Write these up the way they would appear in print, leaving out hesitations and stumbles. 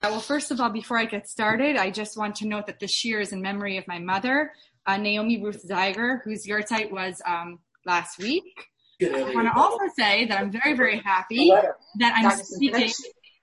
Well, first of all, before I get started, I just want to note that this year is in memory of my mother, Naomi Ruth Zeiger, whose yahrzeit was last week. I want to also say that I'm very, very happy that I'm speaking.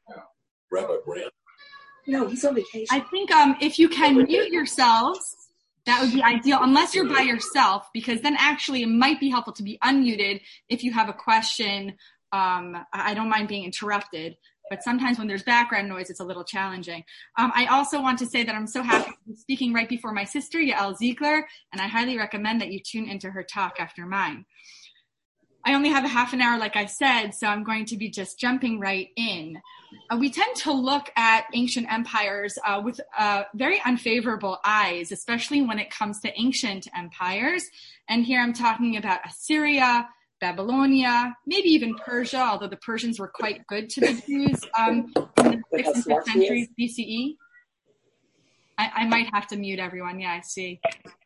No, he's on vacation. I think if you can mute yourselves, that would be ideal, unless you're by yourself, because then actually it might be helpful to be unmuted if you have a question. I don't mind being interrupted, but sometimes when there's background noise, it's a little challenging. I also want to say that I'm so happy to be speaking right before my sister, Yael Ziegler, and I highly recommend that you tune into her talk after mine. I only have a half an hour, like I said, so I'm going to be just jumping right in. We tend to look at ancient empires with very unfavorable eyes, especially when it comes to ancient empires. And here I'm talking about Assyria, Babylonia, maybe even Persia, although the Persians were quite good to the Jews in the 6th and 5th centuries BCE. I might have to mute everyone. Yeah, I see.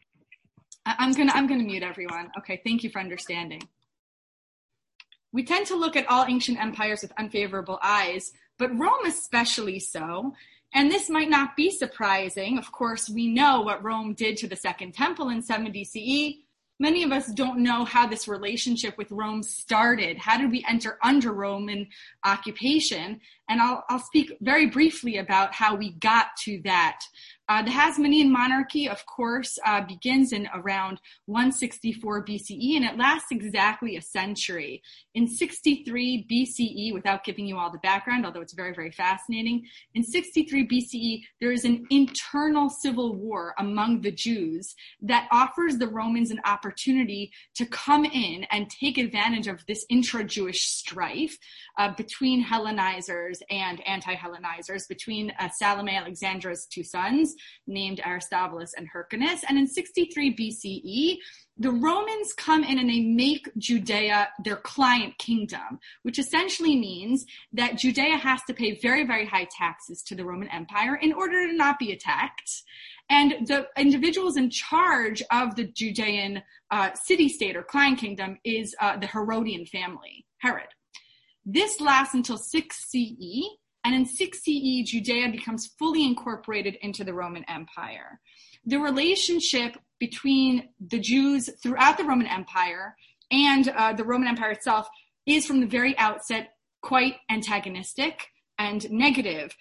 I'm gonna mute everyone. Okay, thank you for understanding. We tend to look at all ancient empires with unfavorable eyes, but Rome especially so. And this might not be surprising. Of course, we know what Rome did to the Second Temple in 70 CE. Many of us don't know how this relationship with Rome started. How did we enter under Roman occupation? And I'll speak very briefly about how we got to that. The Hasmonean monarchy, of course, begins in around 164 BCE, and it lasts exactly a century. In 63 BCE, without giving you all the background, although it's very, very fascinating, in 63 BCE, there is an internal civil war among the Jews that offers the Romans an opportunity to come in and take advantage of this intra-Jewish strife between Hellenizers and anti-Hellenizers, between Salome Alexandra's two sons, named Aristobulus and Hyrcanus. And in 63 BCE, the Romans come in and they make Judea their client kingdom, which essentially means that Judea has to pay very, very high taxes to the Roman Empire in order to not be attacked. And the individuals in charge of the Judean city-state or client kingdom is the Herodian family, Herod. This lasts until 6 CE, and in 6 CE, Judea becomes fully incorporated into the Roman Empire. The relationship between the Jews throughout the Roman Empire and the Roman Empire itself is from the very outset quite antagonistic and negative.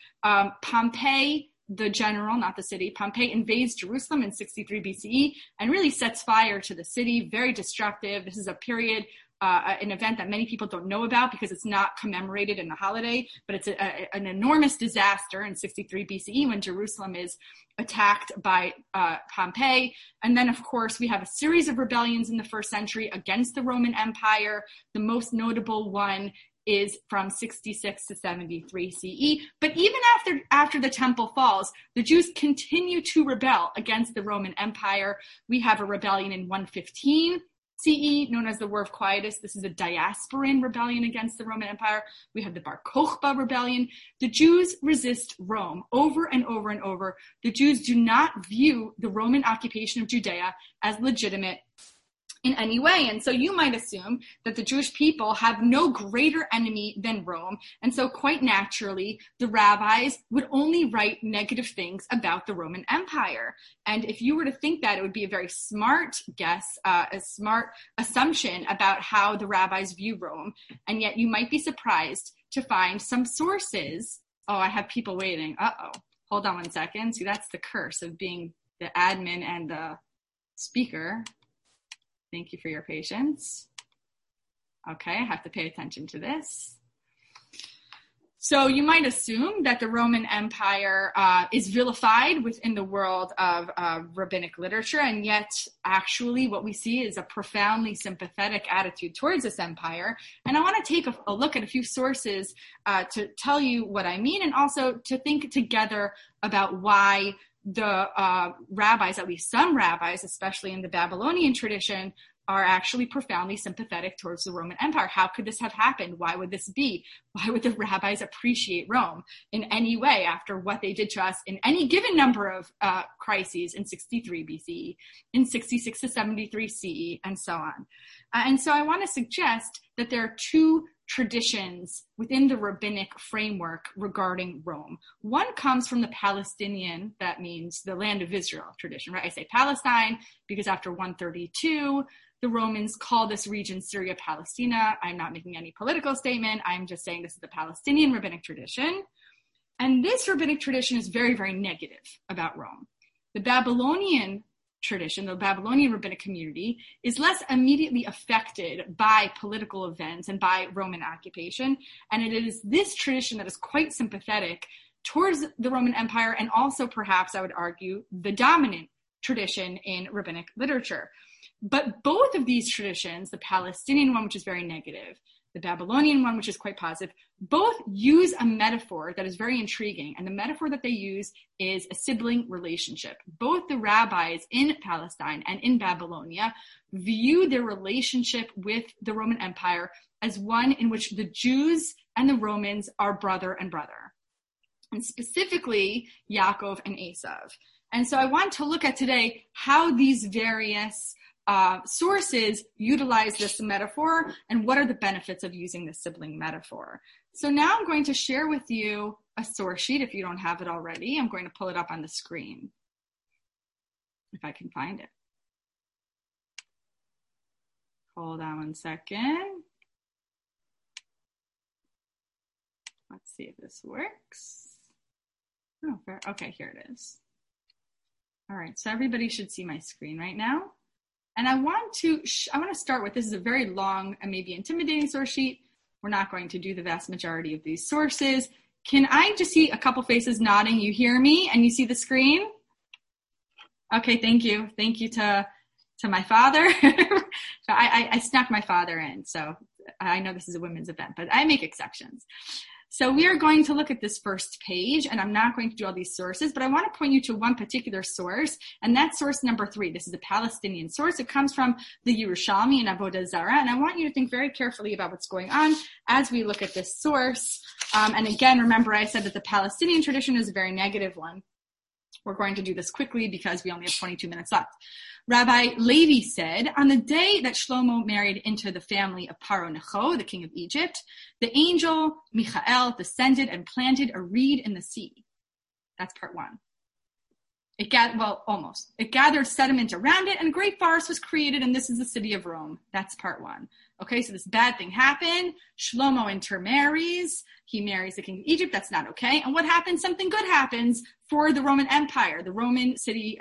Pompey, the general, not the city, Pompey invades Jerusalem in 63 BCE and really sets fire to the city, very destructive. This is a period, an event that many people don't know about because it's not commemorated in the holiday, but it's an enormous disaster in 63 BCE when Jerusalem is attacked by Pompey. And then, of course, we have a series of rebellions in the first century against the Roman Empire. The most notable one is from 66 to 73 CE. But even after the temple falls, the Jews continue to rebel against the Roman Empire. We have a rebellion in 115 CE, known as the War of Quietus. This is a diasporan rebellion against the Roman Empire. We have the Bar Kokhba rebellion. The Jews resist Rome over and over and over. The Jews do not view the Roman occupation of Judea as legitimate in any way. And so you might assume that the Jewish people have no greater enemy than Rome. And so quite naturally, the rabbis would only write negative things about the Roman Empire. And if you were to think that, it would be a very smart guess, a smart assumption about how the rabbis view Rome. And yet you might be surprised to find some sources. Oh, I have people waiting. Uh-oh. Hold on one second. See, that's the curse of being the admin and the speaker. Thank you for your patience. Okay, I have to pay attention to this. So you might assume that the Roman Empire is vilified within the world of rabbinic literature, and yet actually what we see is a profoundly sympathetic attitude towards this empire. And I want to take a look at a few sources to tell you what I mean, and also to think together about why the rabbis, at least some rabbis, especially in the Babylonian tradition, are actually profoundly sympathetic towards the Roman Empire. How could this have happened? Why would this be? Why would the rabbis appreciate Rome in any way after what they did to us in any given number of crises in 63 BCE, in 66 to 73 CE, and so on? And so I want to suggest that there are two traditions within the rabbinic framework regarding Rome. One comes from the Palestinian, that means the land of Israel tradition, right? I say Palestine because after 132, the Romans call this region Syria Palestina. I'm not making any political statement. I'm just saying this is the Palestinian rabbinic tradition. And this rabbinic tradition is very, very negative about Rome. The Babylonian tradition, the Babylonian rabbinic community, is less immediately affected by political events and by Roman occupation. And it is this tradition that is quite sympathetic towards the Roman Empire, and also perhaps, I would argue, the dominant tradition in rabbinic literature. But both of these traditions, the Palestinian one, which is very negative, the Babylonian one, which is quite positive, both use a metaphor that is very intriguing. And the metaphor that they use is a sibling relationship. Both the rabbis in Palestine and in Babylonia view their relationship with the Roman Empire as one in which the Jews and the Romans are brother and brother, and specifically Yaakov and Esav. And so I want to look at today how these various sources utilize this metaphor and what are the benefits of using the sibling metaphor. So now I'm going to share with you a source sheet. If you don't have it already, I'm going to pull it up on the screen, if I can find it. Hold on one second. Let's see if this works. Oh, okay, here it is. All right, so everybody should see my screen right now. And I want to start with, this is a very long and maybe intimidating source sheet. We're not going to do the vast majority of these sources. Can I just see a couple faces nodding? You hear me and you see the screen? Okay, thank you. Thank you to my father. I snuck my father in, so I know this is a women's event, but I make exceptions. So we are going to look at this first page, and I'm not going to do all these sources, but I want to point you to one particular source, and that's source number 3. This is a Palestinian source. It comes from the Yerushalmi and Avodah Zarah, and I want you to think very carefully about what's going on as we look at this source. And again, remember I said that the Palestinian tradition is a very negative one. We're going to do this quickly because we only have 22 minutes left. Rabbi Levi said, on the day that Shlomo married into the family of Paro Necho, the king of Egypt, the angel Michael descended and planted a reed in the sea. That's part 1. It gathered sediment around it, and a great forest was created, and this is the city of Rome. That's part 1. Okay, so this bad thing happened. Shlomo intermarries. He marries the king of Egypt. That's not okay. And what happens? Something good happens for the Roman Empire. The Roman city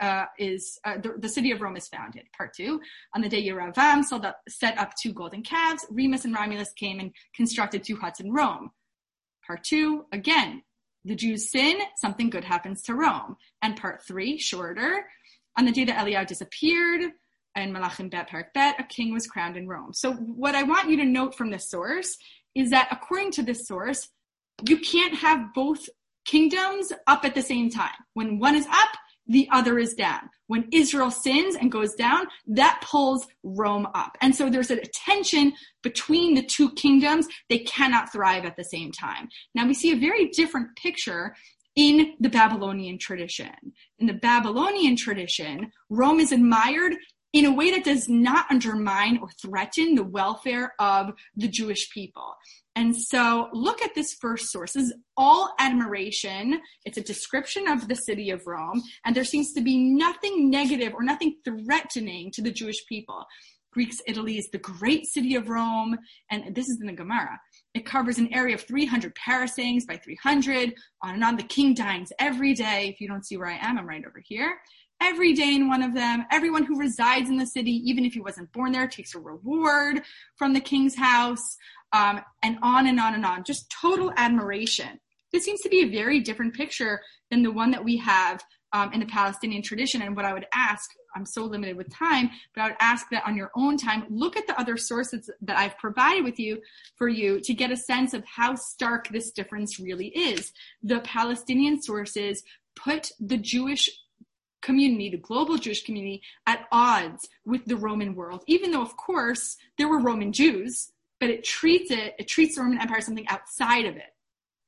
the city of Rome is founded. Part 2. On the day Yeravam set up 2 golden calves, Remus and Romulus came and constructed 2 huts in Rome. Part 2, again, the Jews sin, something good happens to Rome. And part 3, shorter, on the day that Eliyahu disappeared, in Malachim Bet, Parak Bet, a king was crowned in Rome. So what I want you to note from this source is that according to this source, you can't have both kingdoms up at the same time. When one is up, the other is down. When Israel sins and goes down, that pulls Rome up. And so there's a tension between the 2 kingdoms. They cannot thrive at the same time. Now we see a very different picture in the Babylonian tradition. In the Babylonian tradition, Rome is admired in a way that does not undermine or threaten the welfare of the Jewish people. And so look at this first source. This is all admiration. It's a description of the city of Rome, and there seems to be nothing negative or nothing threatening to the Jewish people. Greeks Italy is the great city of Rome, and this is in the Gemara. It covers an area of 300 parasangs by 300, on and on. The king dines every day. If you don't see where I am, I'm right over here. Every day in one of them. Everyone who resides in the city, even if he wasn't born there, takes a reward from the king's house, and on and on and on. Just total admiration. This seems to be a very different picture than the one that we have in the Palestinian tradition. And what I would ask, I'm so limited with time, but I would ask that on your own time, look at the other sources that I've provided with you for you to get a sense of how stark this difference really is. The Palestinian sources put the Jewish community, the global Jewish community, at odds with the Roman world, even though, of course, there were Roman Jews, but it treats the Roman Empire as something outside of it.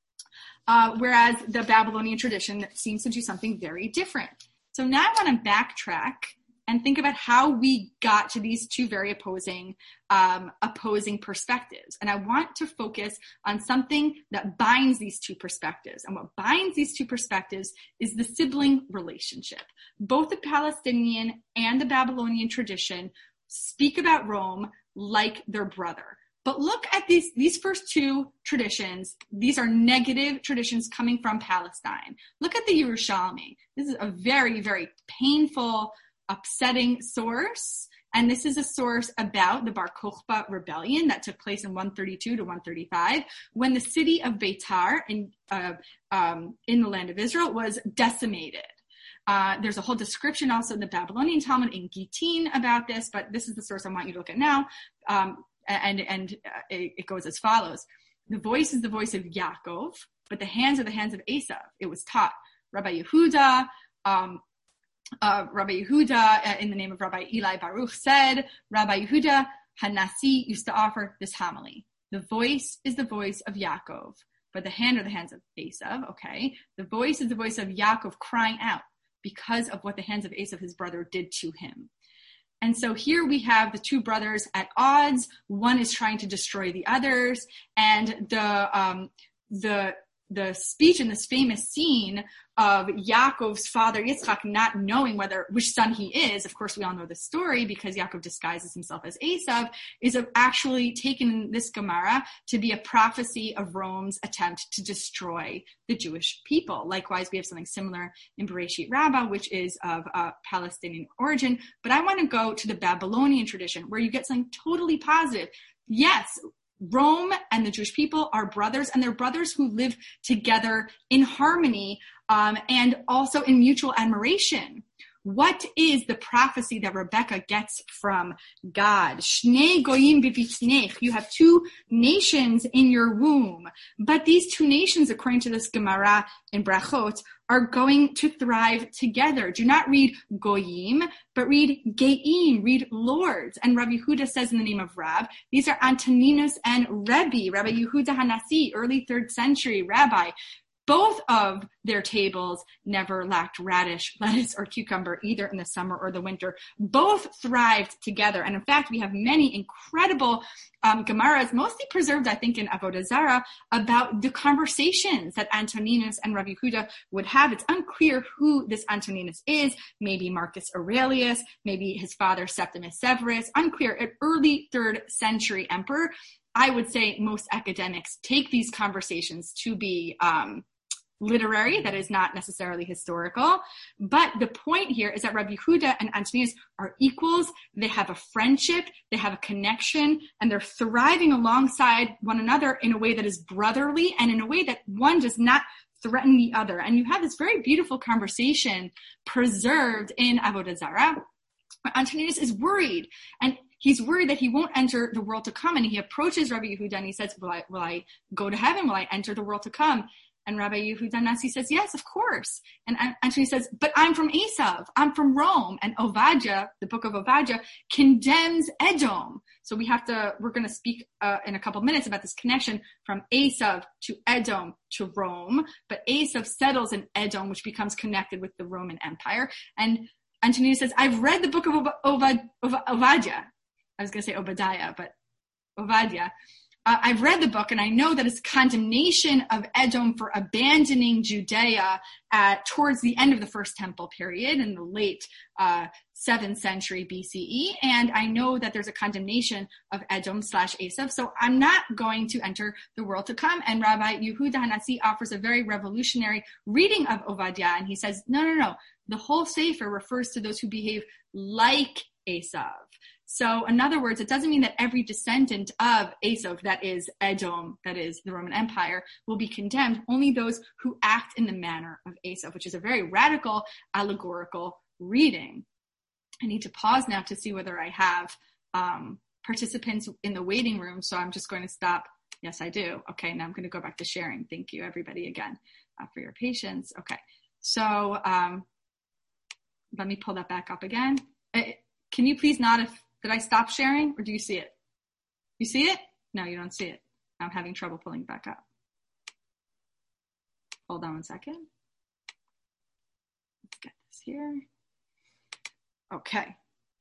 Whereas the Babylonian tradition seems to do something very different. So now I want to backtrack and think about how we got to these two very opposing perspectives. And I want to focus on something that binds these two perspectives. And what binds these two perspectives is the sibling relationship. Both the Palestinian and the Babylonian tradition speak about Rome like their brother. But look at these first two traditions. These are negative traditions coming from Palestine. Look at the Yerushalmi. This is a very, very painful, upsetting source. And this is a source about the Bar Kokhba rebellion that took place in 132 to 135, when the city of Beitar in the land of Israel was decimated. There's a whole description also in the Babylonian Talmud in Gittin about this, but this is the source I want you to look at now. And it goes as follows. The voice is the voice of Yaakov, but the hands are the hands of Esav. It was taught. Rabbi Yehuda, in the name of Rabbi Eli Baruch, said, Rabbi Yehuda Hanasi used to offer this homily. The voice is the voice of Yaakov, but the hand are the hands of Esav. Okay. The voice is the voice of Yaakov crying out because of what the hands of Esav, his brother, did to him. And so here we have the two brothers at odds. One is trying to destroy the others. And the speech in this famous scene of Yaakov's father Yitzchak not knowing which son he is, of course we all know the story because Yaakov disguises himself as Esav, is actually taken in this Gemara to be a prophecy of Rome's attempt to destroy the Jewish people. Likewise, we have something similar in Bereshit Rabbah, which is of Palestinian origin. But I want to go to the Babylonian tradition where you get something totally positive. Yes, Rome and the Jewish people are brothers, and they're brothers who live together in harmony and also in mutual admiration. What is the prophecy that Rebecca gets from God? Shnei goyim b'vitznech. You have two nations in your womb. But these two nations, according to this Gemara in Brachot, are going to thrive together. Do not read goyim, but read geim, read lords. And Rabbi Yehuda says in the name of Rab, these are Antoninus and Rebbe, Rabbi Yehuda Hanasi, early 3rd century rabbi. Both of their tables never lacked radish, lettuce, or cucumber, either in the summer or the winter. Both thrived together. And in fact, we have many incredible Gemaras, mostly preserved, I think, in Avodah Zarah, about the conversations that Antoninus and Rabbi Yehuda would have. It's unclear who this Antoninus is. Maybe Marcus Aurelius, maybe his father Septimus Severus. Unclear. An early 3rd century emperor. I would say most academics take these conversations to be literary, that is not necessarily historical. But the point here is that Rabbi Yehuda and Antoninus are equals. They have a friendship, they have a connection, and they're thriving alongside one another in a way that is brotherly and in a way that one does not threaten the other. And you have this very beautiful conversation preserved in Avodah Zarah. Antoninus is worried, and he's worried that he won't enter the world to come. And he approaches Rabbi Yehuda and he says, will I go to heaven? Will I enter the world to come? And Rabbi Yehuda Nasi says, yes, of course. And Antoninus says, but I'm from Esav. I'm from Rome. And Ovadia, the book of Ovadia, condemns Edom. So we're going to speak in a couple of minutes about this connection from Esav to Edom to Rome. But Esav settles in Edom, which becomes connected with the Roman Empire. And Antoninus says, I've read the book of Ovadia. I was going to say Obadiah, but Ovadia. I've read the book, and I know that it's condemnation of Edom for abandoning Judea towards the end of the First Temple period in the late 7th century BCE. And I know that there's a condemnation of Edom / Esav. So I'm not going to enter the world to come. And Rabbi Yehuda Hanasi offers a very revolutionary reading of Ovadia. And he says, no. The whole Sefer refers to those who behave like Esav. So in other words, it doesn't mean that every descendant of Esav, that is Edom, that is the Roman Empire, will be condemned. Only those who act in the manner of Esav, which is a very radical allegorical reading. I need to pause now to see whether I have participants in the waiting room. So I'm just going to stop. Yes, I do. Okay, now I'm going to go back to sharing. Thank you, everybody, again, for your patience. Okay, so let me pull that back up again. Can you please nod did I stop sharing, or do you see it? You see it? No, you don't see it. I'm having trouble pulling it back up. Hold on one second. Let's get this here. Okay.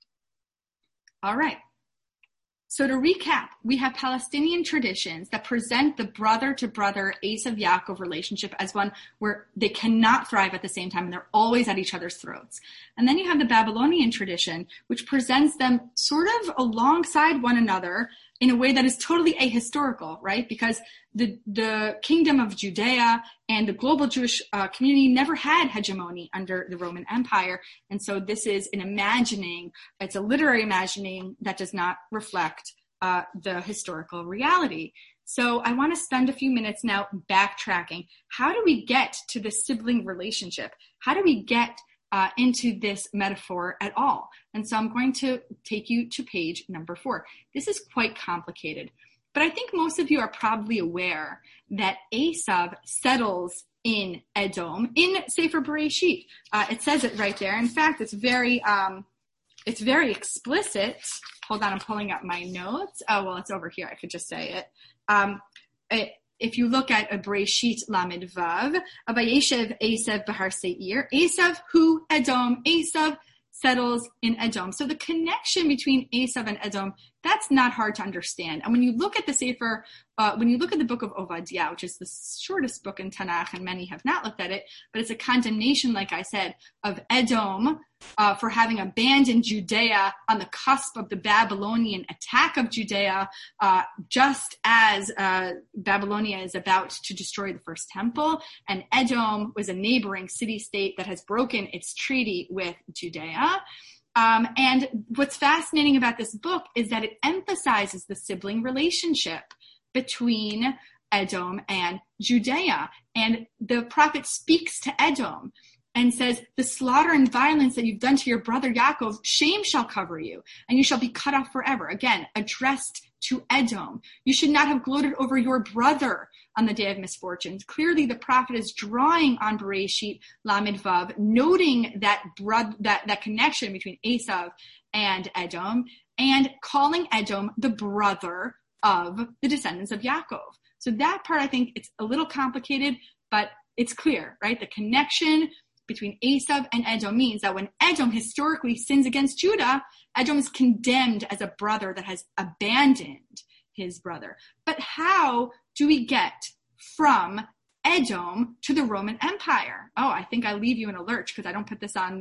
All right. So to recap, we have Palestinian traditions that present the brother-to-brother Esav-Yaakov relationship as one where they cannot thrive at the same time and they're always at each other's throats. And then you have the Babylonian tradition, which presents them sort of alongside one another in a way that is totally ahistorical, right? Because the kingdom of Judea and the global Jewish community never had hegemony under the Roman Empire. And so this is an imagining, it's a literary imagining that does not reflect the historical reality. So I want to spend a few minutes now backtracking. How do we get to the sibling relationship? How do we get into this metaphor at all? And so I'm going to take you to page number 4. This is quite complicated, but I think most of you are probably aware that Esav settles in Edom in Sefer Bereshit. It says it right there. In fact, it's very explicit. Hold on, I'm pulling up my notes. Oh, well, it's over here. I could just say it. If you look at Bereshit Lamed Vav, Vayeshev Esav Bahar Seir, Esav hu Edom, Esav settles in Edom. So the connection between Esav and Edom, that's not hard to understand. And when you look at the Sefer, when you look at the book of Obadiah, which is the shortest book in Tanakh, and many have not looked at it, but it's a condemnation, like I said, of Edom for having abandoned Judea on the cusp of the Babylonian attack of Judea, just as Babylonia is about to destroy the first temple. And Edom was a neighboring city-state that has broken its treaty with Judea. And what's fascinating about this book is that it emphasizes the sibling relationship between Edom and Judea. And the prophet speaks to Edom and says, the slaughter and violence that you've done to your brother Yaakov, shame shall cover you, and you shall be cut off forever. Again, addressed to Edom. You should not have gloated over your brother on the day of misfortunes. Clearly, the prophet is drawing on Bereshit Lamed Vav, noting that connection between Esav and Edom, and calling Edom the brother of the descendants of Yaakov. So that part, I think it's a little complicated, but it's clear, right? The connection between Esav and Edom means that when Edom historically sins against Judah, Edom is condemned as a brother that has abandoned his brother. But how do we get from Edom to the Roman Empire? Oh, I think I leave you in a lurch because I don't put this on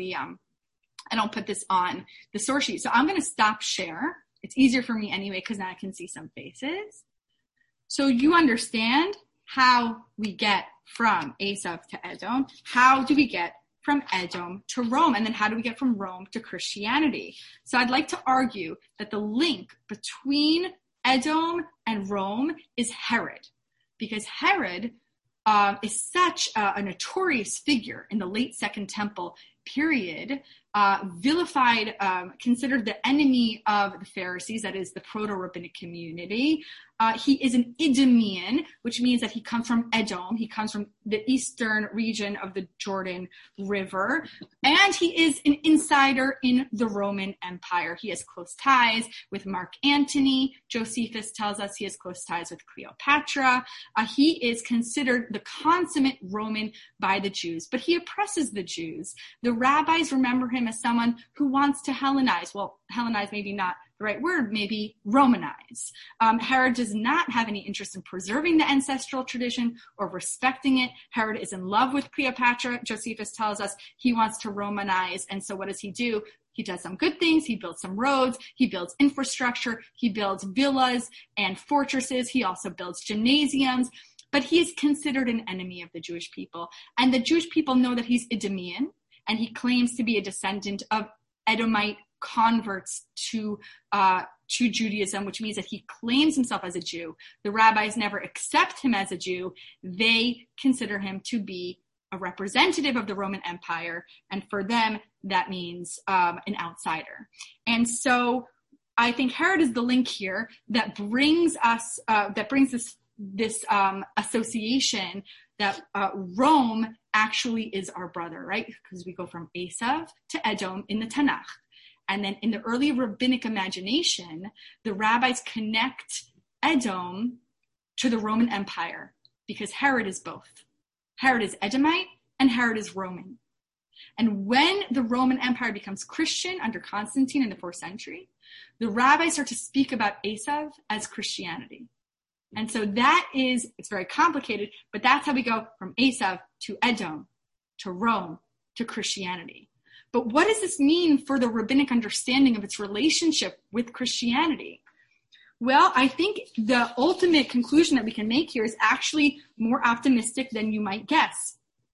the source sheet. So I'm going to stop share. It's easier for me anyway because now I can see some faces. So you understand how we get from Esav to Edom. How do we get from Edom to Rome? And then how do we get from Rome to Christianity? So I'd like to argue that the link between Edom and Rome is Herod, because Herod is such a notorious figure in the late Second Temple period, vilified, considered the enemy of the Pharisees, that is the proto-rabbinic community. He is an Idumean, which means that he comes from Edom. He comes from the eastern region of the Jordan River. And he is an insider in the Roman Empire. He has close ties with Mark Antony. Josephus tells us he has close ties with Cleopatra. He is considered the consummate Roman by the Jews, but he oppresses the Jews. The rabbis remember him as someone who wants to Hellenize. Well, Hellenize maybe not the right word, maybe Romanize. Herod does not have any interest in preserving the ancestral tradition or respecting it. Herod is in love with Cleopatra. Josephus tells us he wants to Romanize. And so what does he do? He does some good things. He builds some roads. He builds infrastructure. He builds villas and fortresses. He also builds gymnasiums. But he is considered an enemy of the Jewish people. And the Jewish people know that he's Idumean, and he claims to be a descendant of Edomite converts to Judaism, which means that he claims himself as a Jew. The rabbis never accept him as a Jew. They consider him to be a representative of the Roman Empire, and for them, that means an outsider. And so I think Herod is the link here that brings us, this association that Rome actually is our brother, right? Because we go from Esav to Edom in the Tanakh. And then in the early rabbinic imagination, the rabbis connect Edom to the Roman Empire because Herod is both. Herod is Edomite and Herod is Roman. And when the Roman Empire becomes Christian under Constantine in the 4th century, the rabbis start to speak about Esav as Christianity. And so it's very complicated, but that's how we go from Esav to Edom, to Rome, to Christianity. But what does this mean for the rabbinic understanding of its relationship with Christianity? Well, I think the ultimate conclusion that we can make here is actually more optimistic than you might guess.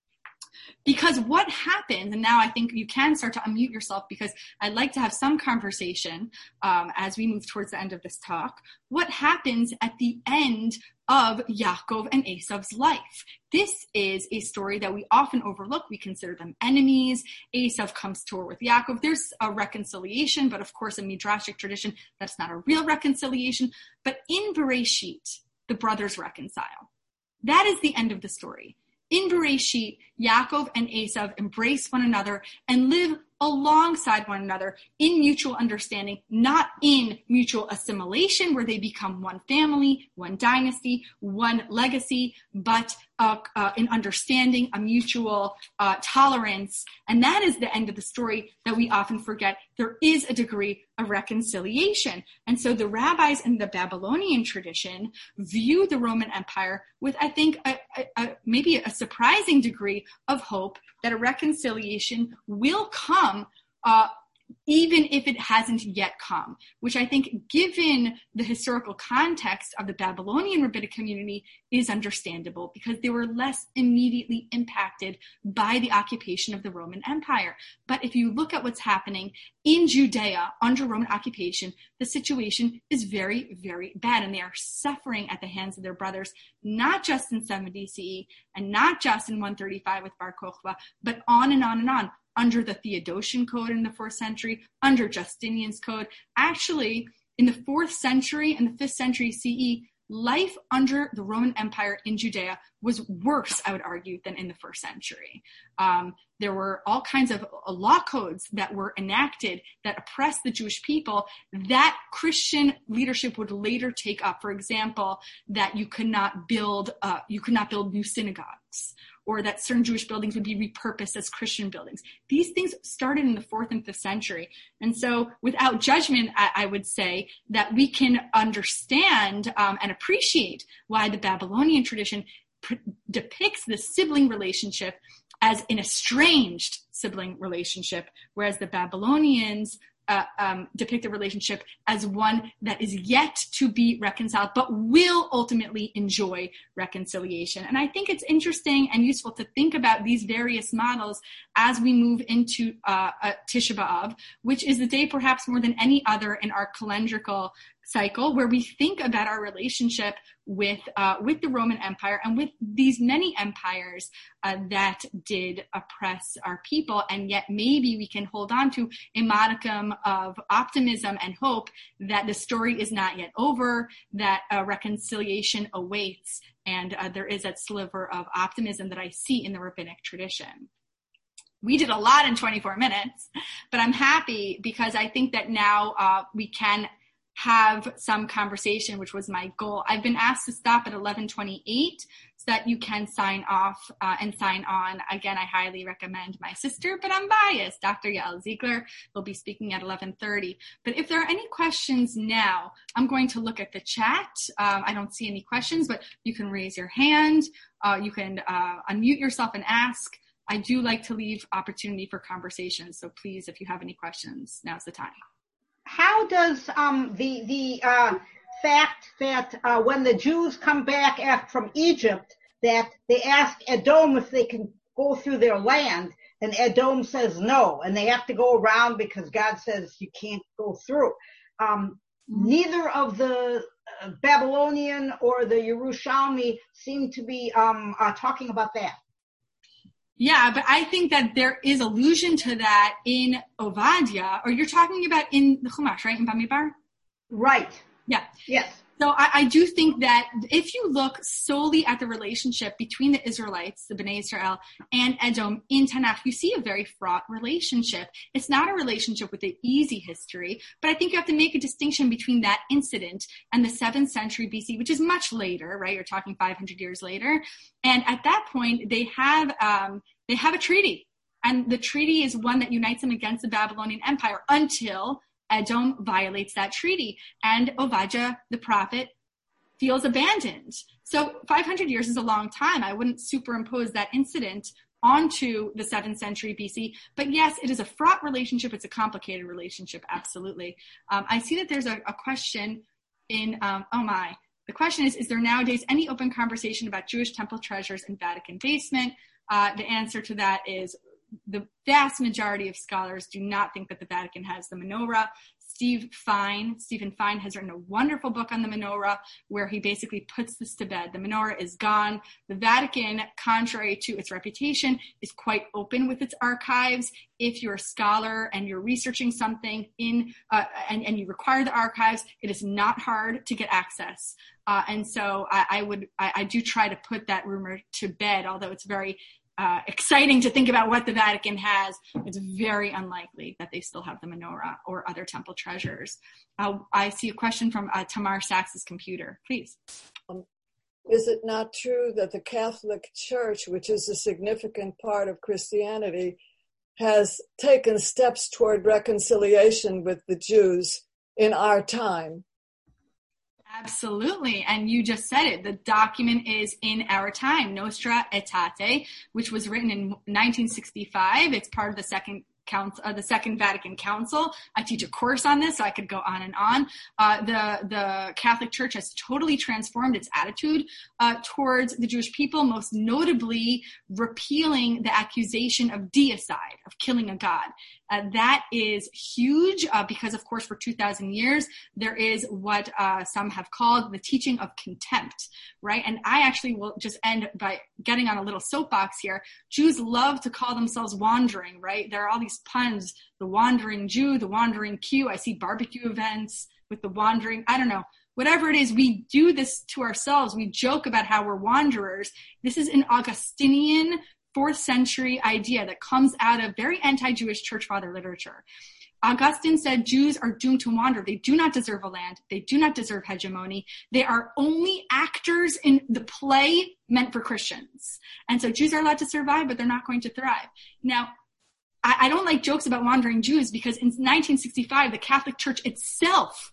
Because what happens, and now I think you can start to unmute yourself because I'd like to have some conversation as we move towards the end of this talk. What happens at the end of Yaakov and Esav's life? This is a story that we often overlook. We consider them enemies. Esav comes to war with Yaakov. There's a reconciliation, but of course, in Midrashic tradition, that's not a real reconciliation. But in Bereshit, the brothers reconcile. That is the end of the story. In Bereshit, Yaakov and Esav embrace one another and live alongside one another in mutual understanding, not in mutual assimilation where they become one family, one dynasty, one legacy, but in understanding, a mutual tolerance. And that is the end of the story that we often forget. There is a degree of reconciliation. And so the rabbis in the Babylonian tradition view the Roman Empire with, I think, maybe a surprising degree of hope that a reconciliation will come even if it hasn't yet come, which I think, given the historical context of the Babylonian rabbinic community, is understandable because they were less immediately impacted by the occupation of the Roman Empire. But if you look at what's happening in Judea under Roman occupation, the situation is very, very bad, and they are suffering at the hands of their brothers, not just in 70 CE and not just in 135 with Bar Kokhba, but on and on and on. Under the Theodosian Code in the 4th century, under Justinian's Code. Actually, in the 4th century and the 5th century CE, life under the Roman Empire in Judea was worse, I would argue, than in the 1st century. There were all kinds of law codes that were enacted that oppressed the Jewish people that Christian leadership would later take up. For example, that you could not build new synagogues, or that certain Jewish buildings would be repurposed as Christian buildings. These things started in the 4th and 5th century. And so without judgment, I would say that we can understand and appreciate why the Babylonian tradition depicts the sibling relationship as an estranged sibling relationship, whereas the Babylonians depict the relationship as one that is yet to be reconciled, but will ultimately enjoy reconciliation. And I think it's interesting and useful to think about these various models as we move into Tisha B'Av, which is the day perhaps more than any other in our calendrical cycle, where we think about our relationship with the Roman Empire and with these many empires that did oppress our people, and yet maybe we can hold on to a modicum of optimism and hope that the story is not yet over, that reconciliation awaits, and there is that sliver of optimism that I see in the rabbinic tradition. We did a lot in 24 minutes, but I'm happy because I think that now we can have some conversation, which was my goal. I've been asked to stop at 11:28 so that you can sign off and sign on. Again, I highly recommend my sister, but I'm biased. Dr. Yael Ziegler will be speaking at 11:30. But if there are any questions now, I'm going to look at the chat. I don't see any questions, but you can raise your hand. You can unmute yourself and ask. I do like to leave opportunity for conversation. So please, if you have any questions, now's the time. How does the fact that when the Jews come back from Egypt, that they ask Edom if they can go through their land, and Edom says no, and they have to go around because God says you can't go through. Neither of the Babylonian or the Yerushalmi seem to be talking about that. Yeah, but I think that there is allusion to that in Ovadia, or you're talking about in the Chumash, right, in Bamidbar? Right. Yeah. Yes. So I do think that if you look solely at the relationship between the Israelites, the Bnei Israel, and Edom in Tanakh, you see a very fraught relationship. It's not a relationship with an easy history, but I think you have to make a distinction between that incident and the 7th century BC, which is much later, right? You're talking 500 years later. And at that point, they have a treaty. And the treaty is one that unites them against the Babylonian Empire until Edom violates that treaty. And Obadiah, the prophet, feels abandoned. So 500 years is a long time. I wouldn't superimpose that incident onto the 7th century BC. But yes, it is a fraught relationship. It's a complicated relationship. Absolutely. I see that there's a question in, the question is there nowadays any open conversation about Jewish temple treasures in Vatican basement? The answer to that is the vast majority of scholars do not think that the Vatican has the menorah. Stephen Fine has written a wonderful book on the menorah where he basically puts this to bed. The menorah is gone. The Vatican, contrary to its reputation, is quite open with its archives. If you're a scholar and you're researching something and you require the archives, it is not hard to get access. And so I do try to put that rumor to bed, although it's very exciting to think about what the Vatican has. It's very unlikely that they still have the menorah or other temple treasures. I see a question from Tamar Sachs's computer. Please. Is it not true that the Catholic Church, which is a significant part of Christianity, has taken steps toward reconciliation with the Jews in our time? Absolutely. And you just said it. The document is in our time, Nostra Aetate, which was written in 1965. It's part of the Second Vatican Council. I teach a course on this, so I could go on and on. The Catholic Church has totally transformed its attitude towards the Jewish people, most notably repealing the accusation of deicide, of killing a god. That is huge because, of course, for 2,000 years, there is what some have called the teaching of contempt, right? And I actually will just end by getting on a little soapbox here. Jews love to call themselves wandering, right? There are all these puns, the wandering Jew, the wandering Q. I see barbecue events with the wandering, I don't know. Whatever it is, we do this to ourselves. We joke about how we're wanderers. This is an Augustinian 4th century idea that comes out of very anti-Jewish church father literature. Augustine said Jews are doomed to wander. They do not deserve a land. They do not deserve hegemony. They are only actors in the play meant for Christians. And so Jews are allowed to survive, but they're not going to thrive. Now, I don't like jokes about wandering Jews because in 1965, the Catholic Church itself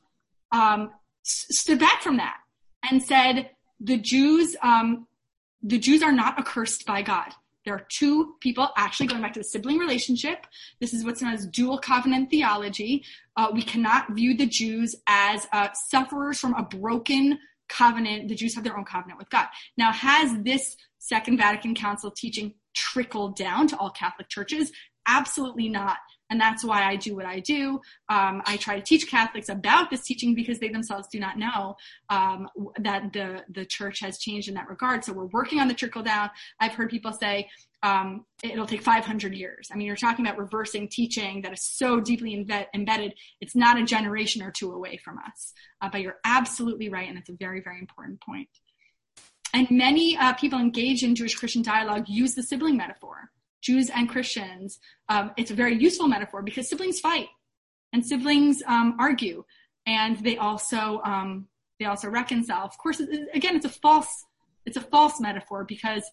stood back from that and said the Jews are not accursed by God. There are two people, actually going back to the sibling relationship. This is what's known as dual covenant theology. We cannot view the Jews as sufferers from a broken covenant. The Jews have their own covenant with God. Now, has this Second Vatican Council teaching trickled down to all Catholic churches? Absolutely not. And that's why I do what I do. I try to teach Catholics about this teaching because they themselves do not know that the church has changed in that regard. So we're working on the trickle down. I've heard people say it'll take 500 years. I mean, you're talking about reversing teaching that is so deeply embedded. It's not a generation or two away from us. But you're absolutely right, and it's a very, very important point. And many people engaged in Jewish-Christian dialogue use the sibling metaphor. Jews and Christians, it's a very useful metaphor because siblings fight and siblings argue, and they also reconcile. Of course, again, it's a false metaphor because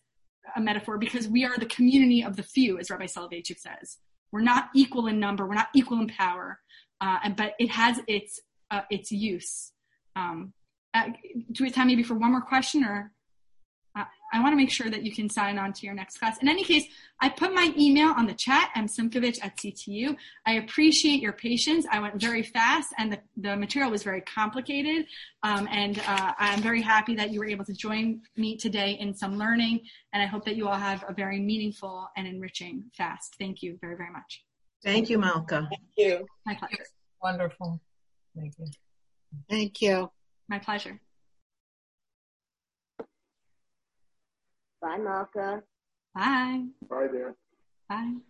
we are the community of the few, as Rabbi Soloveitchik says. We're not equal in number, we're not equal in power, but it has its use. Do we have time maybe for one more question, or? I want to make sure that you can sign on to your next class. In any case, I put my email on the chat, msimkovich@CTU. I appreciate your patience. I went very fast, and the material was very complicated. And I'm very happy that you were able to join me today in some learning. And I hope that you all have a very meaningful and enriching fast. Thank you very, very much. Thank you, Malka. Thank you. My pleasure. Wonderful. Thank you. Thank you. My pleasure. Bye, Malka. Bye. Bye there. Bye.